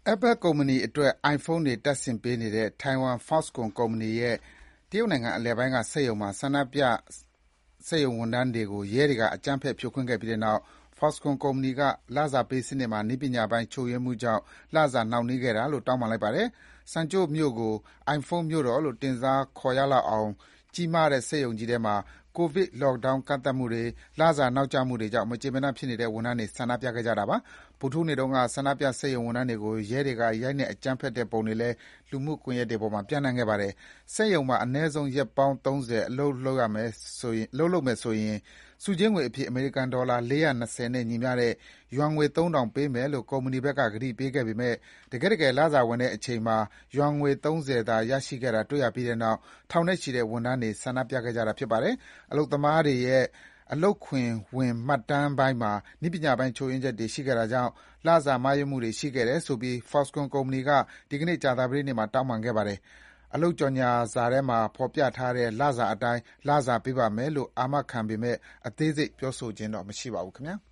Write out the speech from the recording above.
Apple ကုမ္ပဏီအတွက် iPhone တွေတပ်ဆင်ပေးနေတဲ့ ထိုင်ဝမ် Foxconn ကုမ္ပဏီရဲ့တရုတ်နိုင်ငံအလယ်ပိုင်းကစက်ရုံမှာဆန္ဒပြစက်ရုံဝန်ထမ်းတွေကို ရဲတွေက အကြမ်းဖက်ဖြိုခွင်းခဲ့ပြီးတဲ့နောက် Foxconn ကုမ္ပဏီက လစာပေးစနစ်မှာ နည်းပညာပိုင်းချို့ယွင်းမှုကြောင့် လစာနှောင့်နှေးခဲ့တာလို့ တောင်းပန်လိုက်ပါတယ်။ Suzhou မြို့ကို iPhone မြို့တော်လို့ တင်စားခေါ်ရလောက်အောင် ကြီးမားတဲ့စက်ရုံကြီးထဲမှာ ကိုဗစ် Lockdown ကန့်သတ်မှုတွေ၊ လစာနောက်ကျမှုတွေကြောင့် မကျေမနပ်ဖြစ်နေတဲ့ ဝန်ထမ်းတွေ ဆန္ဒပြခဲ့ကြတာပါ။ ဗုဒ္ဓဟူးနေ့တုန်းက ဆန္ဒပြစက်ရုံဝန်ထမ်းတွေကို ရဲတွေက ရိုက်နှက်အကြမ်းဖက်တဲ့ပုံတွေလည်း လူမှုကွန်ယက်တွေပေါ်မှာ ပျံ့နှံ့ခဲ့ပါတယ်။ စက်ရုံမှာ အနည်းဆုံး ရက်ပေါင်း ၃၀ အလုပ်လုပ်မယ်ဆိုရင် ဆုကြေးငွေအဖြစ် အမေရိကန်ဒေါ်လာ ၄၂၀ နဲ့ညီမျှတဲ့ ယွမ်ငွေ ၃,၀၀၀ ပေးမယ်လို့ ကုမ္ပဏီဘက်က ကတိပေးခဲ့ပေမယ့် တကယ့်တကယ် လစာဝင်တဲ့အချိန်မှာ ယွမ်ငွေ ၃၀ သာ ရရှိခဲ့တာတွေ့ရပြီးတဲ့နောက် ထောင်နဲ့ချီတဲ့ဝန်ထမ်းတွေ ဆန္ဒပြခဲ့ကြတာဖြစ်ပါတယ်။ အလုပ်သမားတွေရဲ့ အလုပ်ခွင်ဝင်မှတ်တမ်းပိုင်းမှာ နည်းပညာပိုင်းချို့ယွင်းချက်တွေရှိခဲ့တာကြောင့် လစာမှားယွင်းမှုတွေရှိခဲ့တယ်ဆိုပြီး Foxconn ကုမ္ပဏီက ဒီကနေ့ ကြာသပတေးနေ့မှာ တောင်းပန်ခဲ့ပါတယ်။ အလုပ်ကြော်ငြာစာထဲမှာ ဖော်ပြထားတဲ့ လစာအတိုင်း လစာပေးပါမယ်လို့ အာမခံပေမယ့် အသေးစိတ်ပြောဆိုခြင်းမရှိပါဘူးခင်ဗျာ။